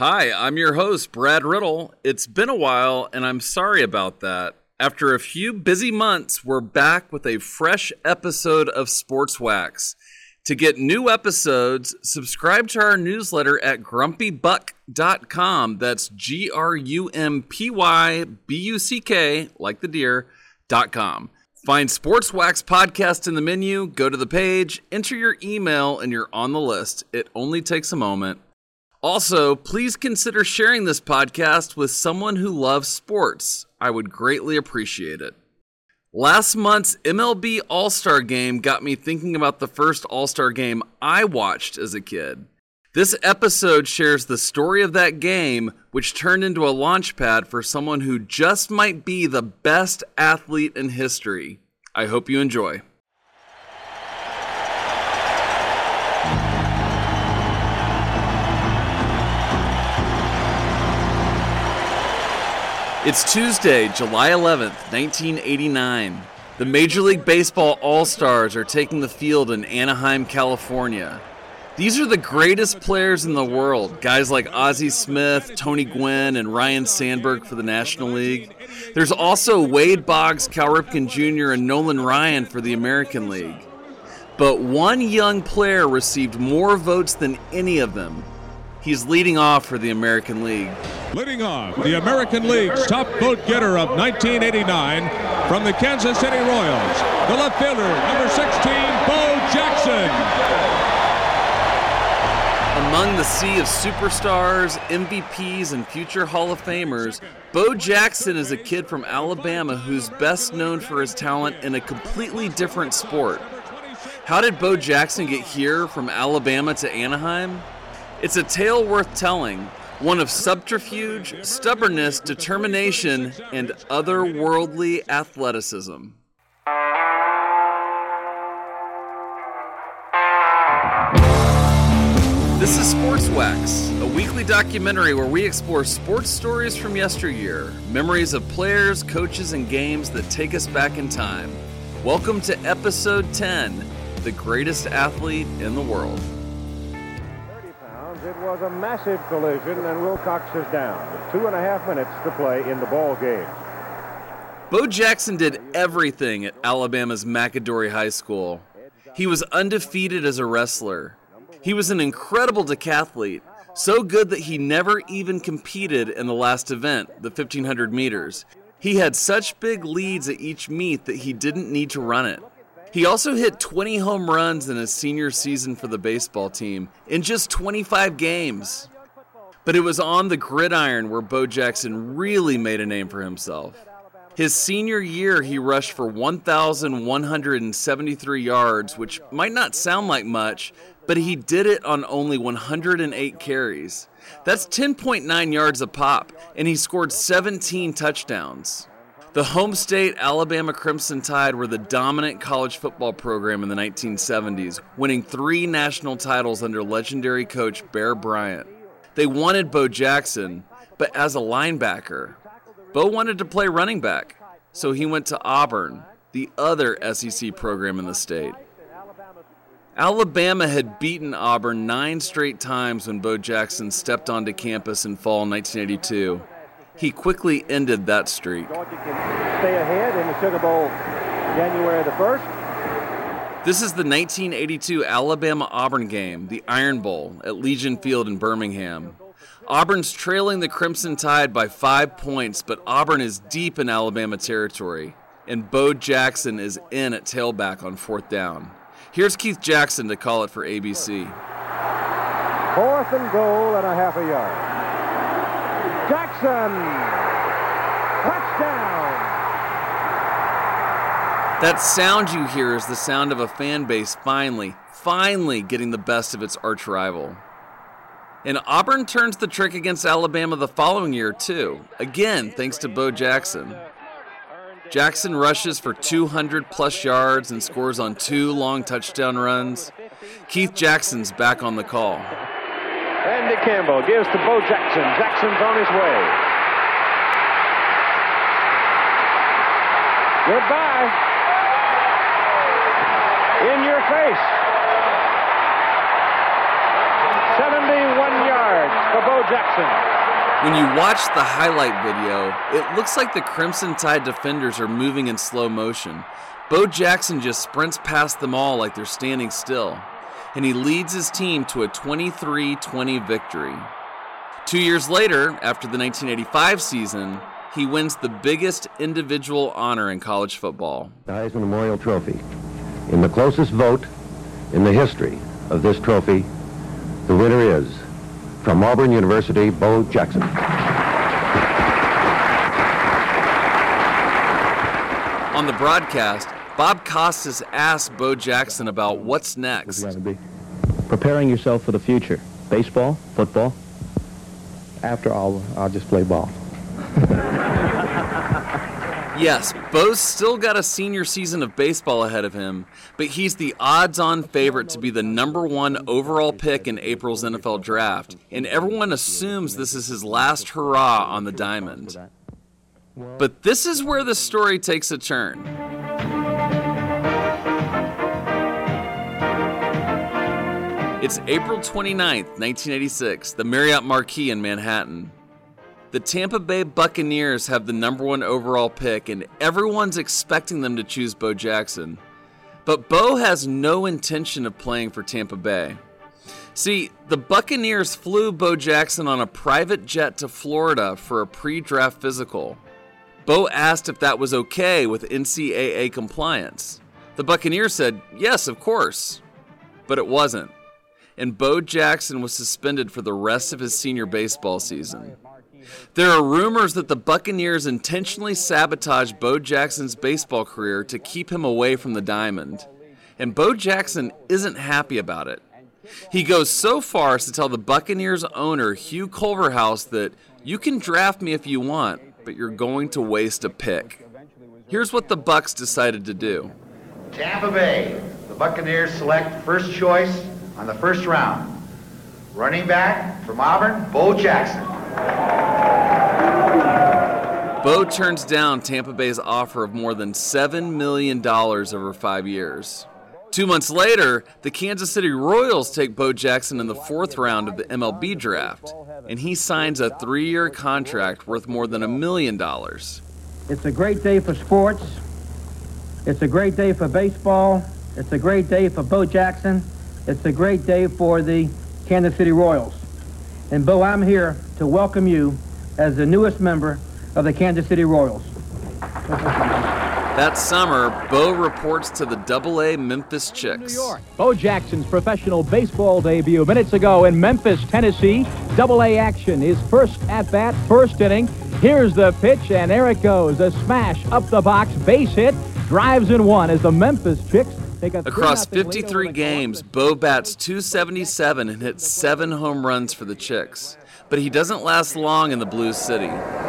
Hi, I'm your host, Brad Riddle. It's been a while, and I'm sorry about that. After a few busy months, we're back with a fresh episode of Sports Wax. To get new episodes, subscribe to our newsletter at grumpybuck.com. That's GRUMPYBUCK, like the deer.com. Find Sports Wax Podcast in the menu, go to the page, enter your email, and you're on the list. It only takes a moment. Also, please consider sharing this podcast with someone who loves sports. I would greatly appreciate it. Last month's MLB All-Star Game got me thinking about the first All-Star Game I watched as a kid. This episode shares the story of that game, which turned into a launch pad for someone who just might be the best athlete in history. I hope you enjoy. It's Tuesday, July 11th, 1989. The Major League Baseball All-Stars are taking the field in Anaheim, California. These are the greatest players in the world, guys like Ozzie Smith, Tony Gwynn, and Ryne Sandberg for the National League. There's also Wade Boggs, Cal Ripken Jr., and Nolan Ryan for the American League. But one young player received more votes than any of them. He's leading off for the American League. Leading off, the American League's top vote getter of 1989 from the Kansas City Royals, the left fielder, number 16, Bo Jackson. Among the sea of superstars, MVPs, and future Hall of Famers, Bo Jackson is a kid from Alabama who's best known for his talent in a completely different sport. How did Bo Jackson get here from Alabama to Anaheim? It's a tale worth telling, one of subterfuge, stubbornness, determination, and otherworldly athleticism. This is Sports Wax, a weekly documentary where we explore sports stories from yesteryear, memories of players, coaches, and games that take us back in time. Welcome to Episode 10, The Greatest Athlete in the World. It was a massive collision, and Wilcox is down with 2.5 minutes to play in the ball game. Bo Jackson did everything at Alabama's McAdory High School. He was undefeated as a wrestler. He was an incredible decathlete, so good that he never even competed in the last event, the 1,500 meters. He had such big leads at each meet that he didn't need to run it. He also hit 20 home runs in his senior season for the baseball team in just 25 games. But it was on the gridiron where Bo Jackson really made a name for himself. His senior year, he rushed for 1,173 yards, which might not sound like much, but he did it on only 108 carries. That's 10.9 yards a pop, and he scored 17 touchdowns. The home state Alabama Crimson Tide were the dominant college football program in the 1970s, winning 3 national titles under legendary coach Bear Bryant. They wanted Bo Jackson, but as a linebacker. Bo wanted to play running back, so he went to Auburn, the other SEC program in the state. Alabama had beaten Auburn 9 straight times when Bo Jackson stepped onto campus in fall 1982. He quickly ended that streak. Georgia can stay ahead in the Sugar Bowl January the 1st. This is the 1982 Alabama-Auburn game, the Iron Bowl, at Legion Field in Birmingham. Auburn's trailing the Crimson Tide by 5 points, but Auburn is deep in Alabama territory, and Bo Jackson is in at tailback on 4th down. Here's Keith Jackson to call it for ABC. 4th and goal and a half a yard. Jackson! Touchdown! That sound you hear is the sound of a fan base finally getting the best of its arch rival. And Auburn turns the trick against Alabama the following year, too. Again, thanks to Bo Jackson. Jackson rushes for 200-plus yards and scores on 2 long touchdown runs. Keith Jackson's back on the call. Andy Campbell gives to Bo Jackson. Jackson's on his way. Goodbye. In your face. 71 yards. for Bo Jackson. When you watch the highlight video, it looks like the Crimson Tide defenders are moving in slow motion. Bo Jackson just sprints past them all like they're standing still, and he leads his team to a 23-20 victory. 2 years later, after the 1985 season, he wins the biggest individual honor in college football. The Heisman Memorial Trophy. In the closest vote in the history of this trophy, the winner is, from Auburn University, Bo Jackson. On the broadcast, Bob Costas asked Bo Jackson about what's next. Preparing yourself for the future. Baseball, football? After I'll just play ball. Yes, Bo's still got a senior season of baseball ahead of him, but he's the odds-on favorite to be the #1 overall pick in April's NFL draft, and everyone assumes this is his last hurrah on the diamond. But this is where the story takes a turn. It's April 29th, 1986, the Marriott Marquis in Manhattan. The Tampa Bay Buccaneers have the #1 overall pick, and everyone's expecting them to choose Bo Jackson. But Bo has no intention of playing for Tampa Bay. See, the Buccaneers flew Bo Jackson on a private jet to Florida for a pre-draft physical. Bo asked if that was okay with NCAA compliance. The Buccaneers said, yes, of course. But it wasn't. And Bo Jackson was suspended for the rest of his senior baseball season. There are rumors that the Buccaneers intentionally sabotaged Bo Jackson's baseball career to keep him away from the diamond. And Bo Jackson isn't happy about it. He goes so far as to tell the Buccaneers owner, Hugh Culverhouse, that you can draft me if you want, but you're going to waste a pick. Here's what the Bucs decided to do. Tampa Bay, the Buccaneers select first choice on the first round. Running back from Auburn, Bo Jackson. Bo turns down Tampa Bay's offer of more than $7 million over 5 years. 2 months later, the Kansas City Royals take Bo Jackson in the 4th round of the MLB draft, and he signs a 3-year contract worth more than $1 million. It's a great day for sports. It's a great day for baseball. It's a great day for Bo Jackson. It's a great day for the Kansas City Royals. And Bo, I'm here to welcome you as the newest member of the Kansas City Royals. That summer, Bo reports to the AA Memphis Chicks. New York. Bo Jackson's professional baseball debut minutes ago in Memphis, Tennessee. AA action, his first at-bat, first inning. Here's the pitch, and there it goes. A smash up the box, base hit, drives in one as the Memphis Chicks take a Across 53 games, Bo bats .277 and hits 7 home runs for the Chicks. But he doesn't last long in the Blue City.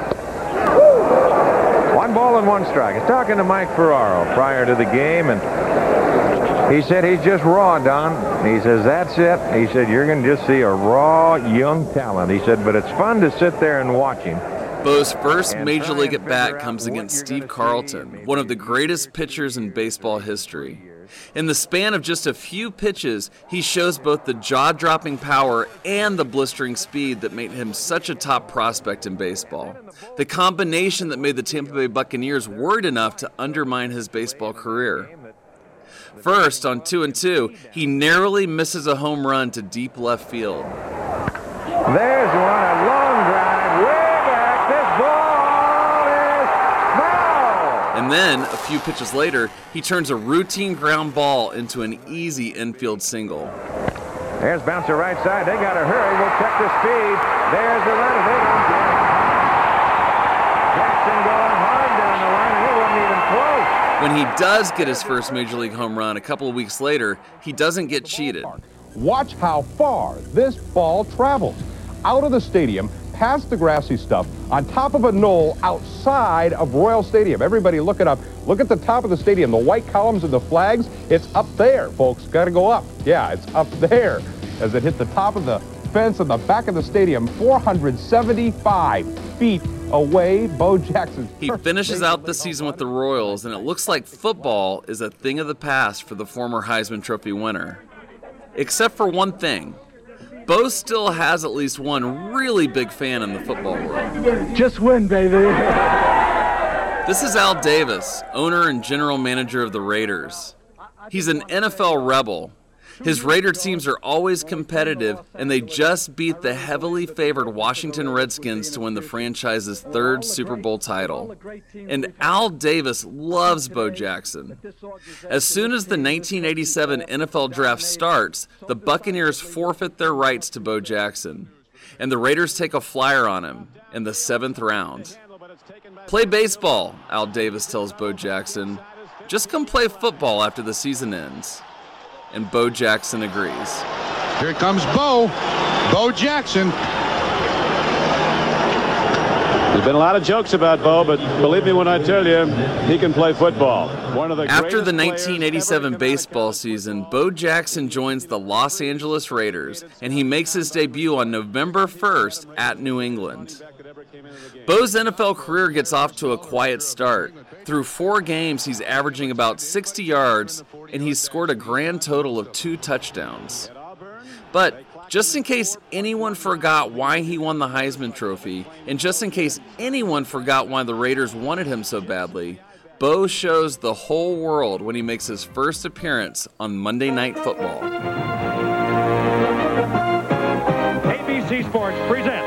1 ball and 1 strike. He's talking to Mike Ferraro prior to the game, and he said he's just raw, Don. He says, that's it. He said, you're going to just see a raw, young talent. He said, but it's fun to sit there and watch him. Bo's first major league at-bat comes against Steve Carlton, one of the greatest pitchers in baseball history. In the span of just a few pitches, he shows both the jaw-dropping power and the blistering speed that made him such a top prospect in baseball. The combination that made the Tampa Bay Buccaneers worried enough to undermine his baseball career. First, on 2-2, he narrowly misses a home run to deep left field. There's one, a long drive, way back. This ball is foul. And then, a few pitches later, he turns a routine ground ball into an easy infield single. There's bouncer right side. They got to hurry. We'll check the speed. There's the runner. They don't get it. Jackson going hard down the line, and he wasn't even close. When he does get his first major league home run a couple of weeks later, he doesn't get cheated. Watch how far this ball travels. Out of the stadium, past the grassy stuff, on top of a knoll outside of Royal Stadium. Everybody look it up. Look at the top of the stadium. The white columns and the flags, it's up there, folks. Got to go up. Yeah, it's up there as it hit the top of the fence on the back of the stadium, 475 feet away. Bo Jackson. He finishes out the season with the Royals, and it looks like football is a thing of the past for the former Heisman Trophy winner. Except for one thing. Bo still has at least one really big fan in the football world. Just win, baby. This is Al Davis, owner and general manager of the Raiders. He's an NFL rebel. His Raider teams are always competitive, and they just beat the heavily favored Washington Redskins to win the franchise's third Super Bowl title. And Al Davis loves Bo Jackson. As soon as the 1987 NFL draft starts, the Buccaneers forfeit their rights to Bo Jackson, and the Raiders take a flyer on him in the 7th round. Play baseball, Al Davis tells Bo Jackson. Just come play football after the season ends. And Bo Jackson agrees. Here comes Bo Jackson. There's been a lot of jokes about Bo, but believe me when I tell you, he can play football. After the 1987 baseball season, Bo Jackson joins the Los Angeles Raiders, and he makes his debut on November 1st at New England. Bo's NFL career gets off to a quiet start. Through 4 games, he's averaging about 60 yards, and he's scored a grand total of 2 touchdowns. But just in case anyone forgot why he won the Heisman Trophy, and just in case anyone forgot why the Raiders wanted him so badly, Bo shows the whole world when he makes his first appearance on Monday Night Football. ABC Sports presents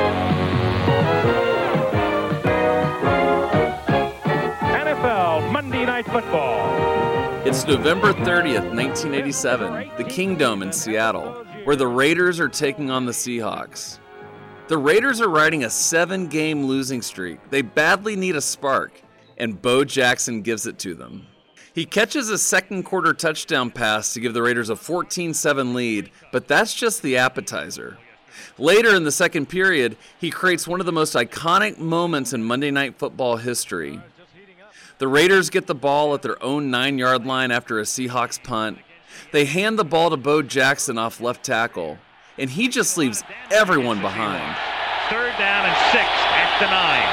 NFL Monday Night Football. It's November 30th, 1987, the Kingdome in Seattle, where the Raiders are taking on the Seahawks. The Raiders are riding a 7-game losing streak. They badly need a spark, and Bo Jackson gives it to them. He catches a second-quarter touchdown pass to give the Raiders a 14-7 lead, but that's just the appetizer. Later in the second period, he creates one of the most iconic moments in Monday Night Football history. The Raiders get the ball at their own 9-yard line after a Seahawks punt. They hand the ball to Bo Jackson off left tackle, and he just leaves everyone behind. 3rd down and 6 at the 9.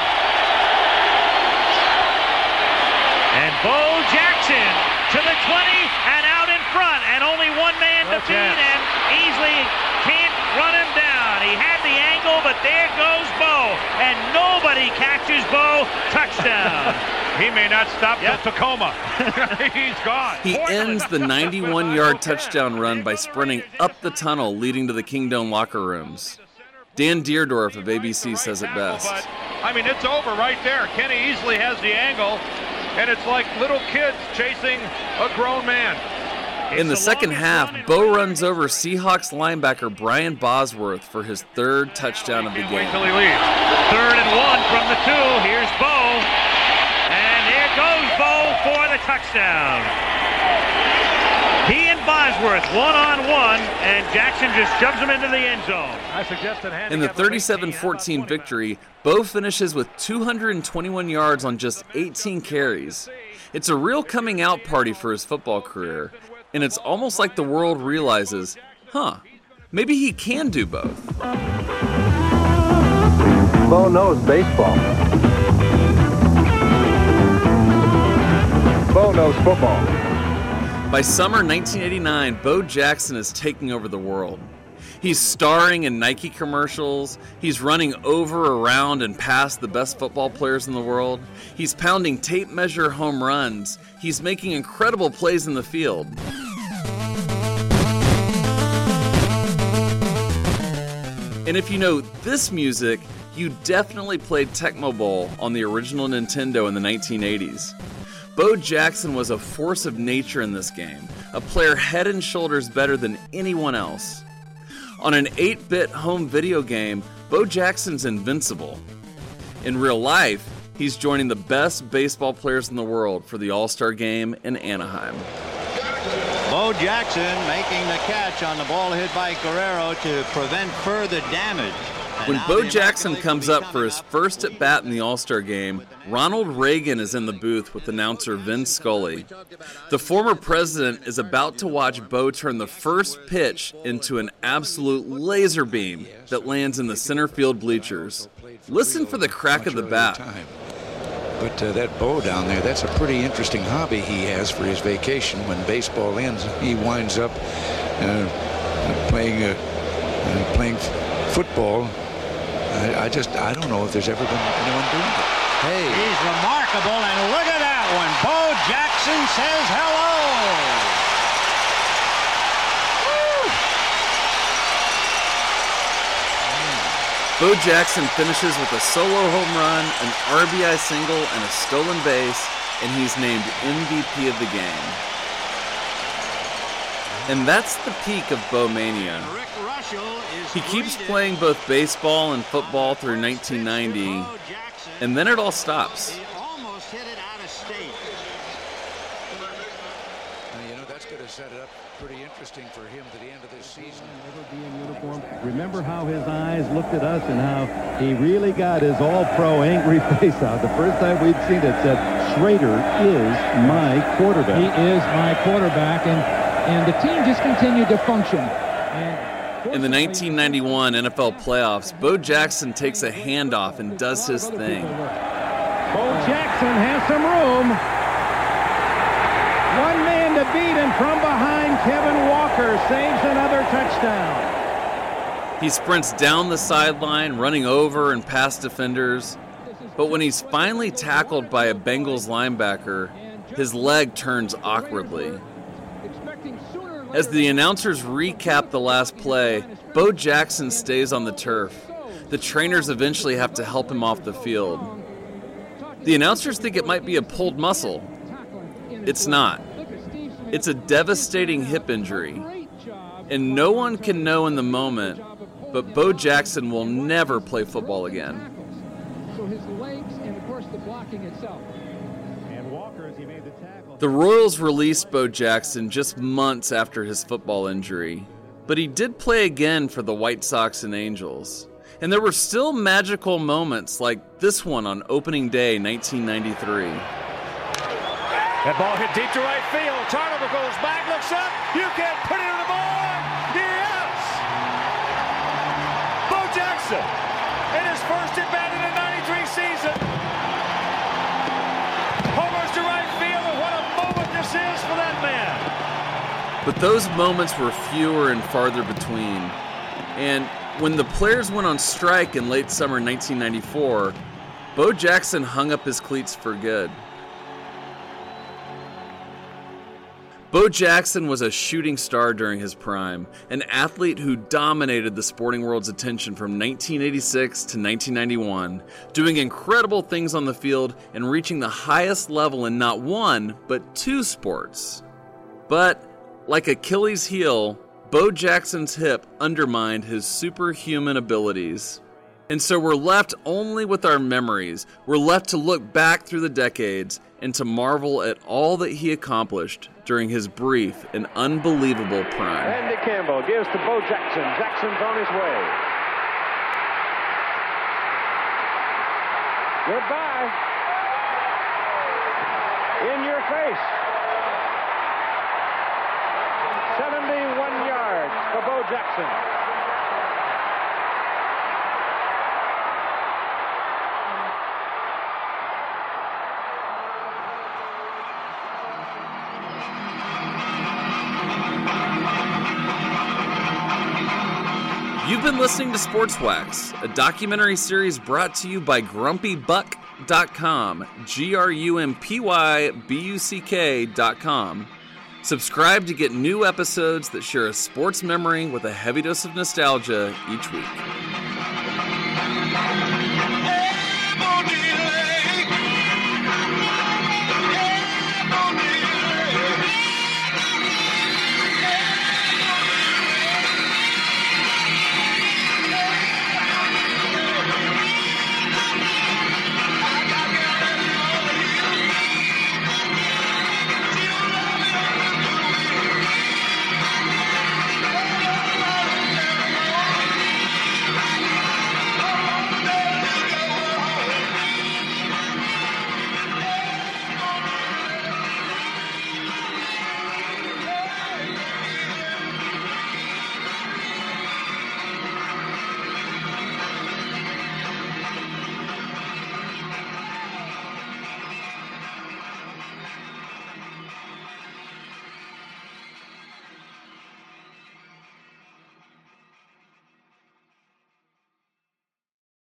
And Bo Jackson to the 20 and out in front, and only one man to beat, and easily can't run him down. He had the angle, but there goes Bo, and nobody catches Bo. Touchdown. He may not stop till Tacoma. He's gone. He ends the 91-yard touchdown run by sprinting up the tunnel leading to the Kingdome locker rooms. Dan Deerdorf of ABC says it best. But, I mean, it's over right there. Kenny easily has the angle, and it's like little kids chasing a grown man. In the second half, Bo runs over Seahawks linebacker Brian Bosworth for his 3rd touchdown of the game. Wait till he leaves. 3rd and 1 from the 2. Here's Bo. And here goes Bo for the touchdown. He and Bosworth one-on-one, and Jackson just shoves him into the end zone. In the 37-14 victory, Bo finishes with 221 yards on just 18 carries. It's a real coming out party for his football career, and it's almost like the world realizes, maybe he can do both. Bo knows baseball. Bo knows football. By summer 1989, Bo Jackson is taking over the world. He's starring in Nike commercials. He's running over, around, and past the best football players in the world. He's pounding tape measure home runs. He's making incredible plays in the field. And if you know this music, you definitely played Tecmo Bowl on the original Nintendo in the 1980s. Bo Jackson was a force of nature in this game, a player head and shoulders better than anyone else. On an 8-bit home video game, Bo Jackson's invincible. In real life, he's joining the best baseball players in the world for the All-Star Game in Anaheim. Bo Jackson making the catch on the ball hit by Guerrero to prevent further damage. When Bo Jackson comes up for his first at-bat in the All-Star Game, Ronald Reagan is in the booth with announcer Vin Scully. The former president is about to watch Bo turn the first pitch into an absolute laser beam that lands in the center field bleachers. Listen for the crack of the bat. But that Bo down there, that's a pretty interesting hobby he has for his vacation. When baseball ends, he winds up playing playing football. I don't know if there's ever been anyone doing it. Hey. He's remarkable, and look at that one. Bo Jackson says hello. Bo Jackson finishes with a solo home run, an RBI single, and a stolen base, and he's named MVP of the game. And that's the peak of Bo Mania. He keeps playing both baseball and football through 1990, and then it all stops. Almost hit it out of state. That's going to set it up pretty interesting for him to the end of this season. Remember how his eyes looked at us and how he really got his all-pro angry face out. The first time we'd seen it said, Schrader is my quarterback. He is my quarterback, and the team just continued to function. In the 1991 NFL playoffs, Bo Jackson takes a handoff and does his thing. Bo Jackson has some room. One man to beat, and from behind, Kevin Walker saves another touchdown. He sprints down the sideline, running over and past defenders. But when he's finally tackled by a Bengals linebacker, his leg turns awkwardly. As the announcers recap the last play, Bo Jackson stays on the turf. The trainers eventually have to help him off the field. The announcers think it might be a pulled muscle. It's not. It's a devastating hip injury. And no one can know in the moment, but Bo Jackson will never play football again. So his legs and, of course, the blocking itself. And Walker, as he made the tackle. The Royals released Bo Jackson just months after his football injury, but he did play again for the White Sox and Angels. And there were still magical moments like this one on opening day 1993. That ball hit deep to right field. Tarnover goes back, looks up. You can put it on the board. Yes! Bo Jackson, in his first at bat in the 93 season. Homers to right field, and what a moment this is for that man. But those moments were fewer and farther between. And when the players went on strike in late summer 1994, Bo Jackson hung up his cleats for good. Bo Jackson was a shooting star during his prime, an athlete who dominated the sporting world's attention from 1986 to 1991, doing incredible things on the field and reaching the highest level in not one, but two sports. But, like Achilles' heel, Bo Jackson's hip undermined his superhuman abilities. And so we're left only with our memories. We're left to look back through the decades and to marvel at all that he accomplished during his brief and unbelievable prime. Andy Campbell gives to Bo Jackson. Jackson's on his way. Goodbye. In your face. 71 yards for Bo Jackson. You've been listening to Sports Wax, a documentary series brought to you by GrumpyBuck.com, GrumpyBuck.com. Subscribe to get new episodes that share a sports memory with a heavy dose of nostalgia each week.